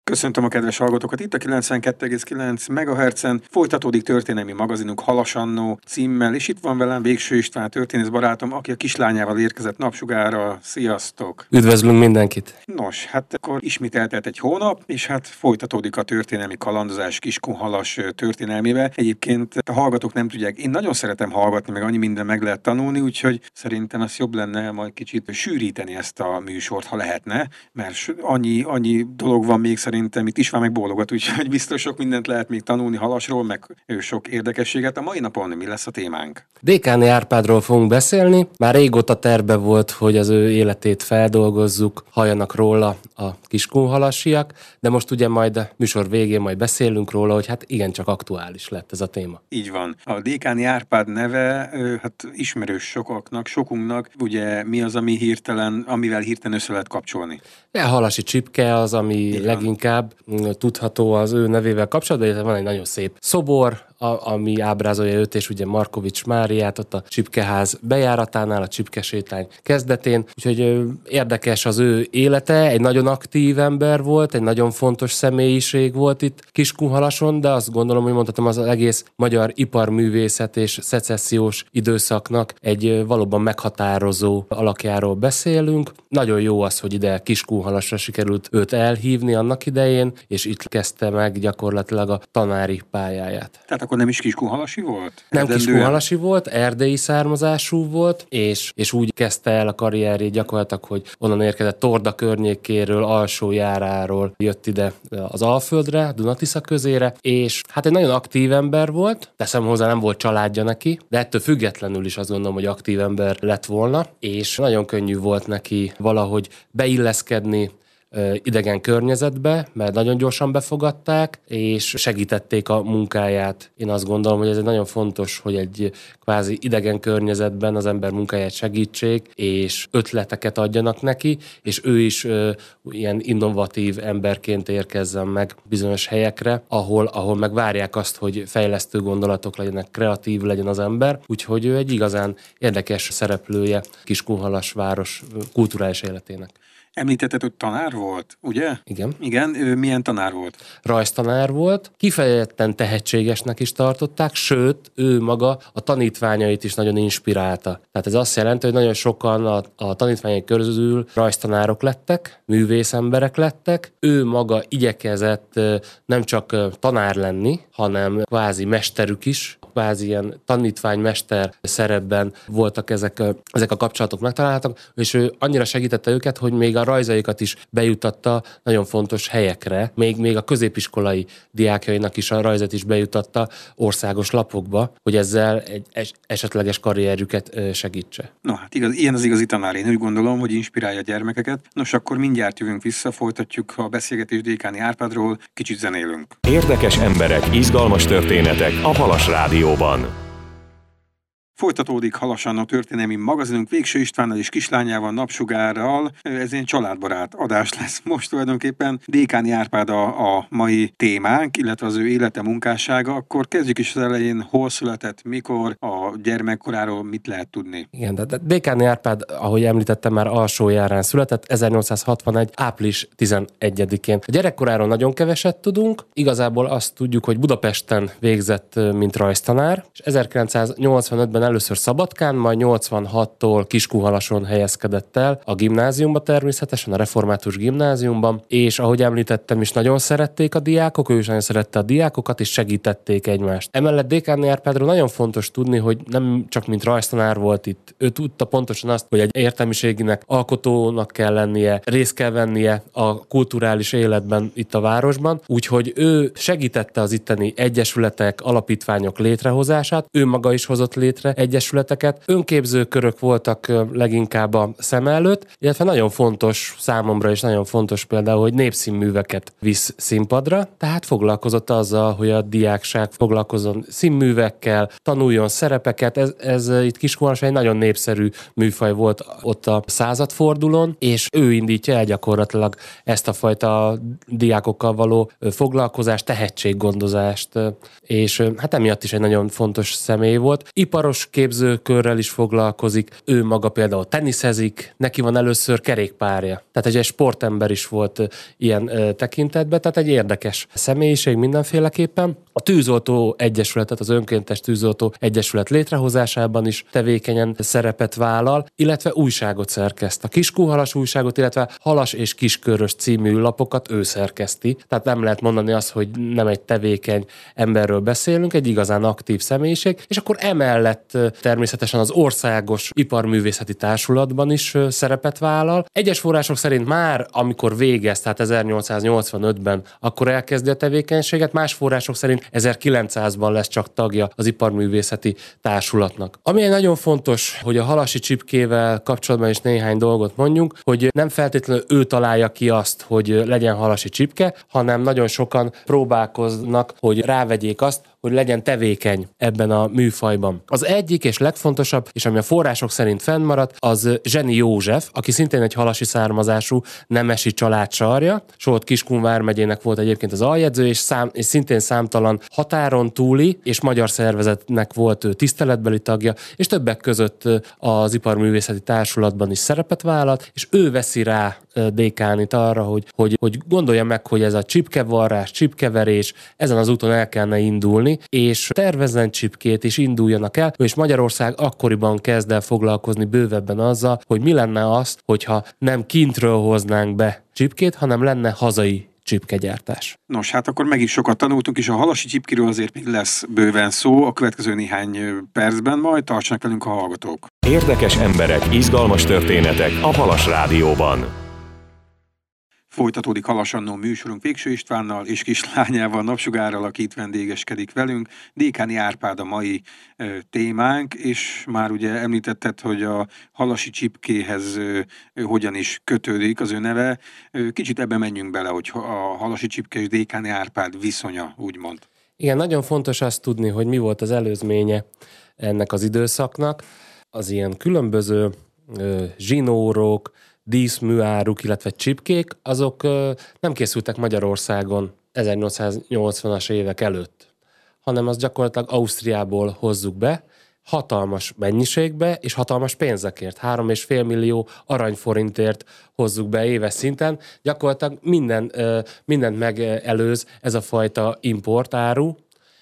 Köszöntöm a kedves hallgatókat, itt a 92,9 MHz-en folytatódik történelmi magazinunk Halas Annó címmel, és itt van velem Végső István történész barátom, aki a kislányával érkezett Napsugárra. Sziasztok! Üdvözlünk mindenkit! Nos, hát akkor ismét eltelt egy hónap, és hát folytatódik a történelmi kalandozás Kiskunhalas történelmébe. Egyébként a hallgatók nem tudják, én nagyon szeretem hallgatni, meg annyi minden meg lehet tanulni, úgyhogy szerintem az jobb lenne majd kicsit sűríteni ezt a műsort, ha lehetne, mert annyi dolog van még szerintem, itt István meg bólogat, úgyhogy biztos sok mindent lehet még tanulni Halasról, meg sok érdekességet. A mai napon mi lesz a témánk? Dékáni Árpádról fogunk beszélni. Már régóta terve volt, hogy az ő életét feldolgozzuk, halljanak róla a kiskunhalasiak, de most ugye majd a műsor végén majd beszélünk róla, hogy hát igencsak aktuális lett ez a téma. Így van. A Dékáni Árpád neve, hát ismerős sokunknak, ugye mi az, amivel hirtelen össze lehet kapcsolni? A halasi csipke az, ami leginkább tudható az ő nevével kapcsolatban, de van egy nagyon szép szobor, ami ábrázolja őt, és ugye Markovics Máriát ott a Csipkeház bejáratánál, a Csipkesétány kezdetén. Úgyhogy érdekes az ő élete, egy nagyon aktív ember volt, egy nagyon fontos személyiség volt itt Kiskunhalason, de azt gondolom, hogy mondhatom, az egész magyar iparművészet és szecessziós időszaknak egy valóban meghatározó alakjáról beszélünk. Nagyon jó az, hogy ide Kiskunhalasra sikerült őt elhívni annak idején, és itt kezdte meg gyakorlatilag a tanári pályáját. Tehát akkor nem is kiskunhalasi volt? Nem kiskunhalasi volt, erdélyi származású volt, és úgy kezdte el a karrierjét gyakorlatilag, hogy onnan érkezett Torda környékéről, Alsójáráról jött ide az Alföldre, Dunatisza közére, és hát egy nagyon aktív ember volt, teszem hozzá, nem volt családja neki, de ettől függetlenül is azt gondolom, hogy aktív ember lett volna, és nagyon könnyű volt neki valahogy beilleszkedni idegen környezetbe, mert nagyon gyorsan befogadták, és segítették a munkáját. Én azt gondolom, hogy ez egy nagyon fontos, hogy egy kvázi idegen környezetben az ember munkáját segítsék, és ötleteket adjanak neki, és ő is ilyen innovatív emberként érkezzen meg bizonyos helyekre, ahol meg várják azt, hogy fejlesztő gondolatok legyenek, kreatív legyen az ember. Úgyhogy ő egy igazán érdekes szereplője Kiskunhalas város kulturális életének. Említetted, hogy tanár volt, ugye? Igen. Igen, ő milyen tanár volt? Rajztanár volt, kifejezetten tehetségesnek is tartották, sőt, ő maga a tanítványait is nagyon inspirálta. Tehát ez azt jelenti, hogy nagyon sokan a tanítványai közül rajztanárok lettek, művészemberek lettek. Ő maga igyekezett nem csak tanár lenni, hanem kvázi mesterük is, kvázi ilyen tanítványmester szerepben voltak ezek a kapcsolatok megtalálhatók, és ő annyira segítette őket, hogy még a rajzaikat is bejutatta nagyon fontos helyekre, még a középiskolai diákjainak is a rajzot is bejutatta országos lapokba, hogy ezzel egy esetleges karrierjüket segítse. No hát ilyen az igazi tanár, én úgy gondolom, hogy inspirálja a gyermekeket. Nos, akkor mindjárt jövünk vissza, folytatjuk a beszélgetést Dékáni Árpádról, kicsit zenélünk. Érdekes emberek, izgalmas történetek a Halas Rádióban. Folytatódik Halas Annó történelmi magazinunk Végső Istvánnal és kislányával, Napsugárral. Ez egy családbarát adás lesz most tulajdonképpen. Dékáni Árpád a mai témánk, illetve az ő élete, munkássága. Akkor kezdjük is az elején, hol született, mikor, a gyermekkoráról mit lehet tudni? Igen, de Dékáni Árpád, ahogy említettem, már Alsójárán született, 1861. április 11-én. A gyerekkoráról nagyon keveset tudunk, igazából azt tudjuk, hogy Budapesten végzett, mint rajztanár, és 1985-ben először Szabadkán, majd 86-tól Kiskunhalason helyezkedett el a gimnáziumba természetesen, a református gimnáziumban, és ahogy említettem is, nagyon szerették a diákok, ő is nagyon szerette a diákokat, és segítették egymást. Emellett Dékáni Árpádról nagyon fontos tudni, hogy nem csak mint rajztanár volt itt, ő tudta pontosan azt, hogy egy értelmiséginek, alkotónak kell lennie, részt kell vennie a kulturális életben itt a városban, úgyhogy ő segítette az itteni egyesületek, alapítványok létrehozását, ő maga is hozott létre egyesületeket. Önképző körök voltak leginkább a szem előtt, illetve nagyon fontos számomra, és nagyon fontos például, hogy népszínműveket visz színpadra, tehát foglalkozott azzal, hogy a diákság foglalkozzon színművekkel, tanuljon szerepeket. Ez itt Kiskunhalason egy nagyon népszerű műfaj volt ott a századfordulón, és ő indítja el gyakorlatilag ezt a fajta diákokkal való foglalkozást, tehetséggondozást, és hát emiatt is egy nagyon fontos személy volt. Iparos sorsképzőkörrel is foglalkozik, ő maga például teniszezik, neki van először kerékpárja. Tehát egy sportember is volt ilyen tekintetben, tehát egy érdekes személyiség mindenféleképpen. A Tűzoltó Egyesületet, az Önkéntes Tűzoltó Egyesület létrehozásában is tevékenyen szerepet vállal, illetve újságot szerkeszt. A Kiskunhalas újságot, illetve Halas és Kiskörös című lapokat ő szerkeszti. Tehát nem lehet mondani azt, hogy nem egy tevékeny emberről beszélünk, egy igazán aktív személyiség, és akkor emellett természetesen az Országos Iparművészeti Társulatban is szerepet vállal. Egyes források szerint már amikor végez, tehát 1885-ben, akkor elkezdi a tevékenységet, más források szerint 1900-ban lesz csak tagja az Iparművészeti Társulatnak. Ami egy nagyon fontos, hogy a halasi csipkével kapcsolatban is néhány dolgot mondjunk, hogy nem feltétlenül ő találja ki azt, hogy legyen halasi csipke, hanem nagyon sokan próbálkoznak, hogy rávegyék azt, hogy legyen tevékeny ebben a műfajban. Az egyik és legfontosabb, és ami a források szerint fennmaradt, az Zseni József, aki szintén egy halasi származású nemesi család sarja. Solt-Kiskun vármegyének volt egyébként az aljegyző, és szintén számtalan határon túli és magyar szervezetnek volt ő tiszteletbeli tagja, és többek között az Iparművészeti Társulatban is szerepet vállalt, és ő veszi rá Dékánit arra, hogy gondolja meg, hogy ez a csipkevarrás, csipkeverés, ezen az úton el kellene indulni, és tervezzen csipkét, és induljanak el, és Magyarország akkoriban kezd el foglalkozni bővebben azzal, hogy mi lenne az, hogyha nem kintről hoznánk be csipkét, hanem lenne hazai csipkegyártás. Nos, hát akkor meg is sokat tanultunk, és a halasi csipkiről azért még lesz bőven szó a következő néhány percben, majd tartsanak velünk a hallgatók. Érdekes emberek, izgalmas történetek a Halas Rádióban. Folytatódik Halas Annó műsorunk Végső Istvánnal és kislányával, Napsugárral, aki itt vendégeskedik velünk. Dékáni Árpád a mai témánk, és már ugye említetted, hogy a halasi csipkéhez hogyan is kötődik az ő neve. Kicsit ebbe menjünk bele, hogy a halasi csipke és Dékáni Árpád viszonya, úgymond. Igen, nagyon fontos azt tudni, hogy mi volt az előzménye ennek az időszaknak. Az ilyen különböző zsinórok, díszműáruk, illetve csipkék, azok nem készültek Magyarországon 1880-as évek előtt, hanem az gyakorlatilag Ausztriából hozzuk be, hatalmas mennyiségbe és hatalmas pénzekért. 3,5 millió aranyforintért hozzuk be éves szinten. Gyakorlatilag mindent megelőz ez a fajta importáru,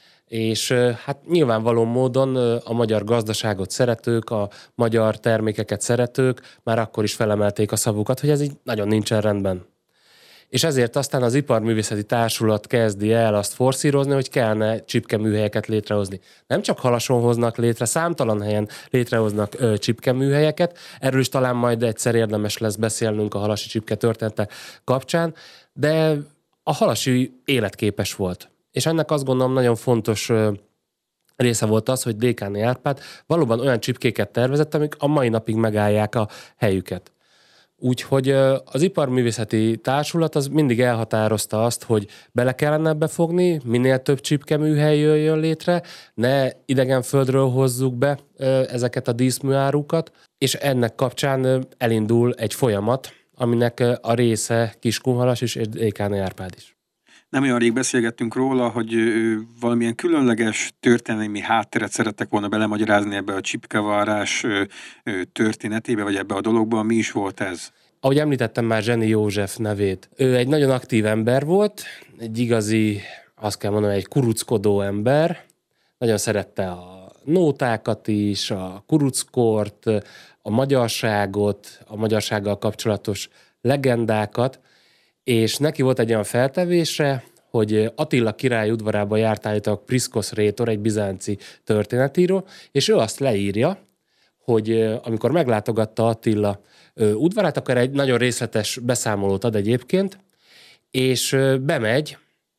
és hát nyilvánvaló módon a magyar gazdaságot szeretők, a magyar termékeket szeretők már akkor is felemelték a szavukat, hogy ez így nagyon nincsen rendben. És ezért aztán az Iparművészeti Társulat kezdi el azt forszírozni, hogy kellene csipkeműhelyeket létrehozni. Nem csak Halason hoznak létre, számtalan helyen létrehoznak csipkeműhelyeket, erről is talán majd egyszer érdemes lesz beszélnünk a halasi csipke története kapcsán, de a halasi életképes volt. És ennek azt gondolom nagyon fontos része volt az, hogy Dékáni Árpád valóban olyan csipkéket tervezett, amik a mai napig megállják a helyüket. Úgyhogy az Iparművészeti Társulat az mindig elhatározta azt, hogy bele kellene ebbe fogni, minél több csipkeműhely jöjjön létre, ne idegen földről hozzuk be ezeket a díszműárukat, és ennek kapcsán elindul egy folyamat, aminek a része Kiskunhalas és Dékáni Árpád is. Nem olyan rég beszélgettünk róla, hogy valamilyen különleges történelmi hátteret szerettek volna belemagyarázni ebbe a csipkevarrás történetébe, vagy ebbe a dologba. Mi is volt ez? Ahogy említettem már Zseni József nevét. Ő egy nagyon aktív ember volt, egy igazi, azt kell mondanom, egy kuruckodó ember. Nagyon szerette a nótákat is, a kuruckort, a magyarságot, a magyarsággal kapcsolatos legendákat, és neki volt egy olyan feltevése, hogy Attila király udvarába járt állítólag Priszkosz rétor, egy bizánci történetíró, és ő azt leírja, hogy amikor meglátogatta Attila udvarát, akkor egy nagyon részletes beszámolót ad egyébként, és bemegy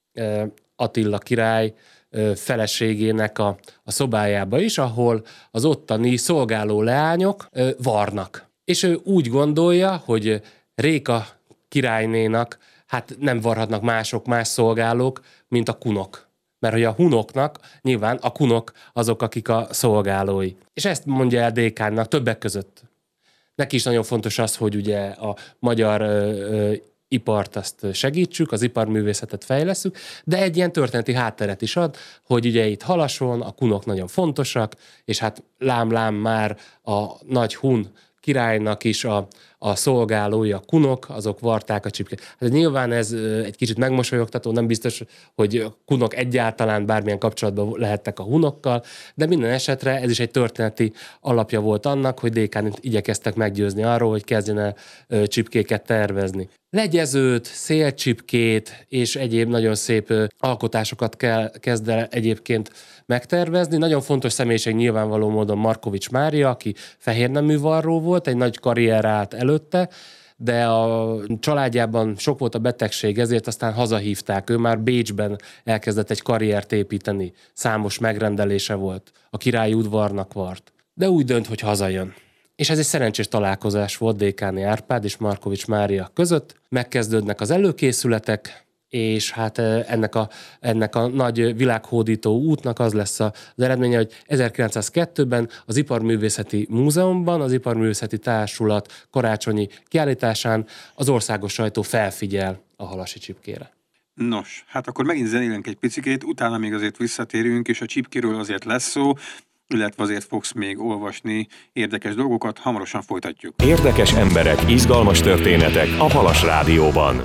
Attila király feleségének a szobájába is, ahol az ottani szolgáló leányok varnak. És ő úgy gondolja, hogy Réka királynénak hát nem varhatnak más szolgálók, mint a kunok. Mert hogy a hunoknak, nyilván a kunok azok, akik a szolgálói. És ezt mondja el Dékánnak többek között. Neki is nagyon fontos az, hogy ugye a magyar ipart azt segítsük, az iparművészetet fejlesszük, de egy ilyen történeti hátteret is ad, hogy ugye itt Halason a kunok nagyon fontosak, és hát lám már a nagy hun királynak is a szolgálói, a kunok, azok varták a csipkét. Hát nyilván ez egy kicsit megmosolyogtató, nem biztos, hogy kunok egyáltalán bármilyen kapcsolatban lehettek a hunokkal, de minden esetre ez is egy történeti alapja volt annak, hogy Dékánit igyekeztek meggyőzni arról, hogy kezdjen el csipkéket tervezni. Legyezőt, szélcsipkét és egyéb nagyon szép alkotásokat kezd el egyébként megtervezni. Nagyon fontos személyiség nyilvánvaló módon Markovics Mária, aki fehérnemű varró volt, egy nagy karrier állt előtte, de a családjában sok volt a betegség, ezért aztán hazahívták. Ő már Bécsben elkezdett egy karriert építeni. Számos megrendelése volt. A királyi udvarnak vart. De úgy dönt, hogy hazajön. És ez egy szerencsés találkozás volt Dékáni Árpád és Markovics Mária között. Megkezdődnek az előkészületek, és hát ennek a nagy világhódító útnak az lesz az eredménye, hogy 1902-ben az Iparművészeti Múzeumban, az Iparművészeti Társulat karácsonyi kiállításán az országos sajtó felfigyel a halasi csipkére. Nos, hát akkor megint zenélünk egy picikét, utána még azért visszatérünk, és a csipkéről azért lesz szó, illetve azért fogsz még olvasni érdekes dolgokat, hamarosan folytatjuk. Érdekes emberek, izgalmas történetek a Halas Rádióban.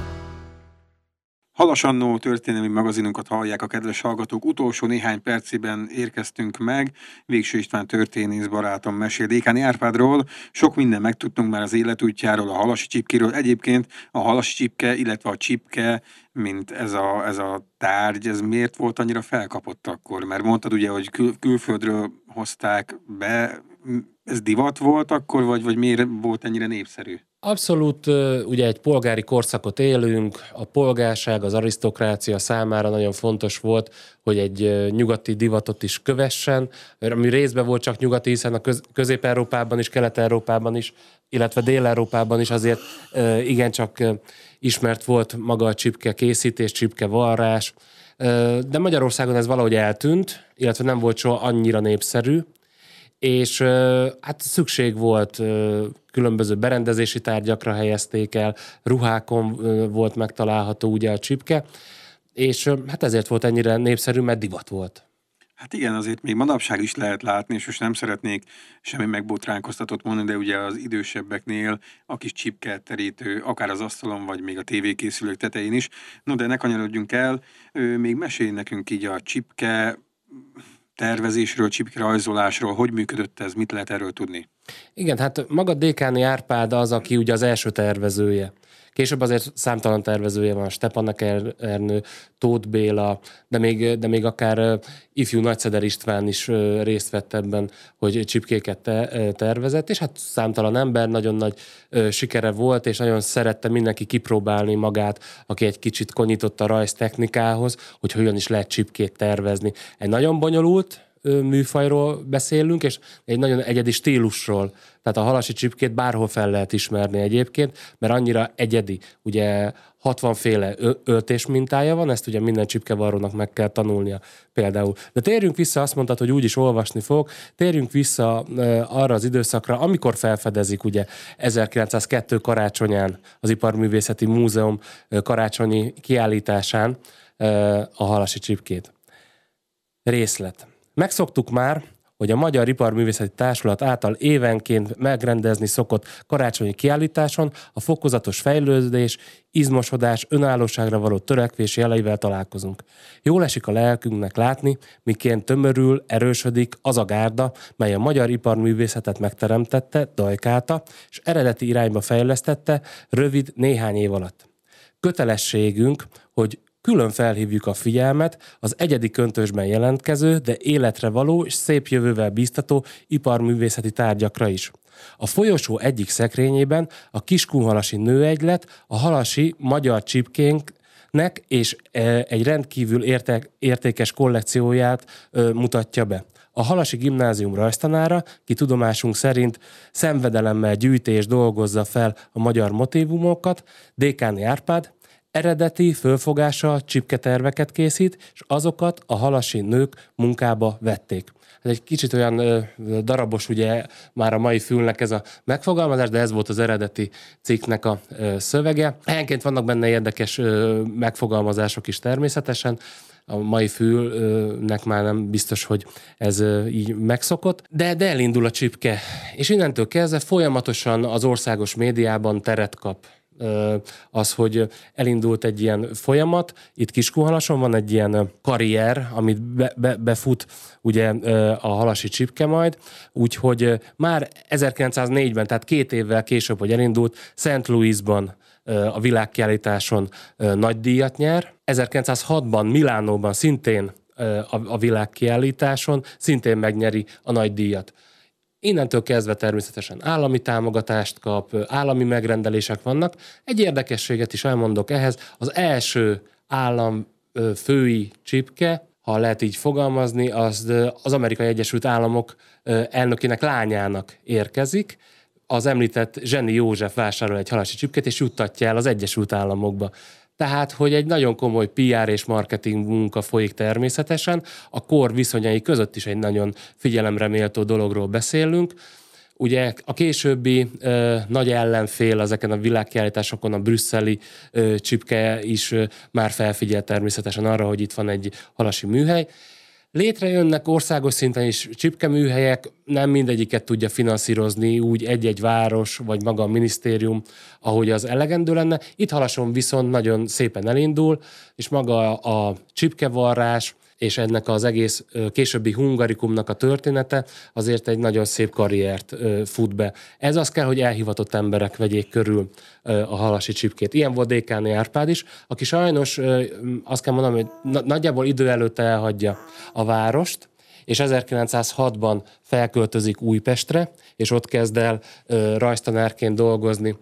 Halas Annó történelmi magazinunkat hallják a kedves hallgatók. Utolsó néhány percében érkeztünk meg. Végső István történész barátom mesél Dékáni Árpádról. Sok minden megtudtunk már az életútjáról, a halasi csipkéről. Egyébként a halasi csipke, illetve a csipke, mint ez a tárgy, ez miért volt annyira felkapott akkor? Mert mondtad ugye, hogy külföldről hozták be. Ez divat volt akkor, vagy miért volt ennyire népszerű? Abszolút, ugye egy polgári korszakot élünk, a polgárság, az arisztokrácia számára nagyon fontos volt, hogy egy nyugati divatot is kövessen, ami részben volt csak nyugati, hiszen a Közép-Európában is, Kelet-Európában is, illetve Dél-Európában is azért igencsak ismert volt maga a csipke készítés, csipke varrás, de Magyarországon ez valahogy eltűnt, illetve nem volt soha annyira népszerű, és hát szükség volt, különböző berendezési tárgyakra helyezték el, ruhákon volt megtalálható ugye a csipke, és hát ezért volt ennyire népszerű, mert divat volt. Hát igen, azért még manapság is lehet látni, és most nem szeretnék semmi megbotránkoztatót mondani, de ugye az idősebbeknél a kis csipketerítő, akár az asztalon, vagy még a tévékészülők tetején is. No, de ne kanyarodjunk el, még mesélj nekünk így a csipke tervezésről, csipke rajzolásról, hogy működött ez, mit lehet erről tudni? Igen, hát maga Dékáni Árpád az, aki ugye az első tervezője. Később azért számtalan tervezője van, Stepannak Ernő, Tóth Béla, de még akár ifjú Nagyszeder István is részt vett ebben, hogy csipkéket tervezett, és hát számtalan ember, nagyon nagy sikere volt, és nagyon szerette mindenki kipróbálni magát, aki egy kicsit konyított a rajztechnikához, hogy hogyan is lehet csipkét tervezni. Egy nagyon bonyolult műfajról beszélünk, és egy nagyon egyedi stílusról. Tehát a halasi csipkét bárhol fel lehet ismerni egyébként, mert annyira egyedi. Ugye 60 féle öltés mintája van, ezt ugye minden csipkevarrónak meg kell tanulnia például. De térjünk vissza, azt mondtad, hogy úgyis olvasni fog, térjünk vissza arra az időszakra, amikor felfedezik ugye 1902 karácsonyán az Iparművészeti Múzeum karácsonyi kiállításán a halasi csipkét. Részlet. Megszoktuk már, hogy a Magyar Iparművészeti Társulat által évenként megrendezni szokott karácsonyi kiállításon a fokozatos fejlődés, izmosodás, önállóságra való törekvés jeleivel találkozunk. Jól esik a lelkünknek látni, miként tömörül, erősödik az a gárda, mely a magyar iparművészetet megteremtette, dajkálta, és eredeti irányba fejlesztette rövid néhány év alatt. Kötelességünk, hogy külön felhívjuk a figyelmet az egyedi köntösben jelentkező, de életre való és szép jövővel bíztató iparművészeti tárgyakra is. A folyosó egyik szekrényében a Kiskunhalasi nőegylet a halasi magyar csipkénknek és egy rendkívül értékes kollekcióját mutatja be. A Halasi Gimnázium rajztanára, ki tudomásunk szerint szenvedelemmel gyűjti és dolgozza fel a magyar motívumokat, Dékáni Árpád, eredeti fölfogása csipketerveket készít, és azokat a halasi nők munkába vették. Ez egy kicsit olyan darabos, ugye már a mai fülnek ez a megfogalmazás, de ez volt az eredeti cikknek a szövege. Helyenként vannak benne érdekes megfogalmazások is természetesen, a mai fülnek már nem biztos, hogy ez így megszokott, de elindul a csipke, és innentől kezdve folyamatosan az országos médiában teret kap az, hogy elindult egy ilyen folyamat. Itt Kiskunhalason van egy ilyen karrier, amit befut ugye a halasi csipke majd, úgyhogy már 1904-ben, tehát 2 évvel később, hogy elindult, St. Louisban a világkiállításon nagy díjat nyer. 1906-ban Milánóban szintén a világkiállításon szintén megnyeri a nagy díjat. Innentől kezdve természetesen állami támogatást kap, állami megrendelések vannak. Egy érdekességet is elmondok ehhez. Az első államfői csipke, ha lehet így fogalmazni, az Amerikai Egyesült Államok elnökének lányának érkezik. Az említett Zseni József vásárol egy halasi csipkét, és juttatja el az Egyesült Államokba. Tehát, hogy egy nagyon komoly PR és marketing munka folyik természetesen, a kor viszonyai között is egy nagyon figyelemre méltó dologról beszélünk. Ugye a későbbi nagy ellenfél ezeken a világkiállításokon, a brüsszeli csipke is már felfigyel természetesen arra, hogy itt van egy halasi műhely. Létrejönnek országos szinten is csipkeműhelyek, nem mindegyiket tudja finanszírozni úgy egy-egy város, vagy maga a minisztérium, ahogy az elegendő lenne. Itt Halason viszont nagyon szépen elindul, és maga a csipkevarrás, és ennek az egész későbbi hungarikumnak a története azért egy nagyon szép karriert fut be. Ez az kell, hogy elhivatott emberek vegyék körül a halasi csipkét. Ilyen volt Dékáné Árpád is, aki sajnos azt kell mondanom, hogy nagyjából idő előtt elhagyja a várost, és 1906-ban felköltözik Újpestre, és ott kezd el rajztanárként dolgozni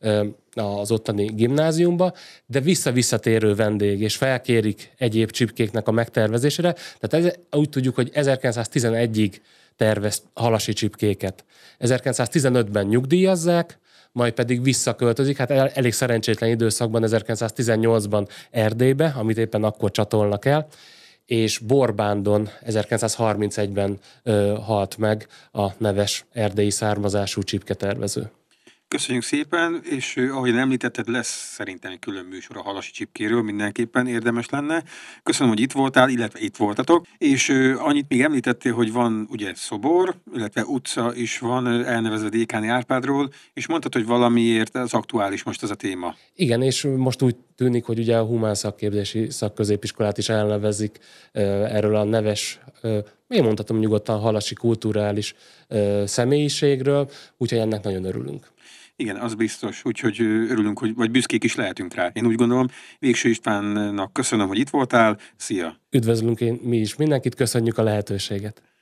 az ottani gimnáziumba, de visszatérő vendég, és felkérik egyéb csipkéknek a megtervezésére. Tehát úgy tudjuk, hogy 1911-ig tervez halasi csipkéket. 1915-ben nyugdíjazzák, majd pedig visszaköltözik, hát elég szerencsétlen időszakban 1918-ban Erdélybe, amit éppen akkor csatolnak el, és Borbándon 1931-ben halt meg a neves erdélyi származású csipketervező. Köszönjük szépen, és ahogy említetted, lesz szerintem egy külön műsor a halasi csipkéről, mindenképpen érdemes lenne. Köszönöm, hogy itt voltál, illetve itt voltatok, és annyit még említettél, hogy van ugye szobor, illetve utca is van elnevezve Dékáné Árpádról, és mondtad, hogy valamiért az aktuális most ez a téma. Igen, és most úgy tűnik, hogy ugye a humán szakképzési szakközépiskolát is elnevezik erről a neves, én mondhatom nyugodtan halasi kulturális személyiségről, úgyhogy ennek nagyon örülünk. Igen, az biztos, úgyhogy örülünk, vagy büszkék is lehetünk rá. Én úgy gondolom, Végső Istvánnak köszönöm, hogy itt voltál. Szia! Üdvözlünk mi is mindenkit, köszönjük a lehetőséget!